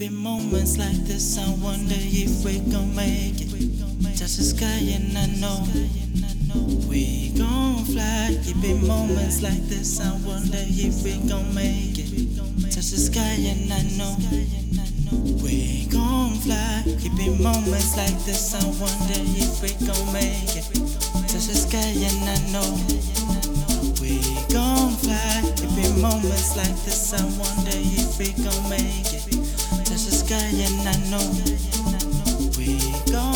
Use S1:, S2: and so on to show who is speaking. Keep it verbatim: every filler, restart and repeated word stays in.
S1: It be moments like this, I wonder if we gon' make it. Touch the sky and I know we gon' fly. It be moments like this, I wonder if we gon' make it. Touch the sky and I know we gon' fly. It be moments like this, I wonder if we gon' make it. Touch the sky and I know we gon' fly. It be moments like this, I wonder if we gon' make it. Touch the sky and I know we gon'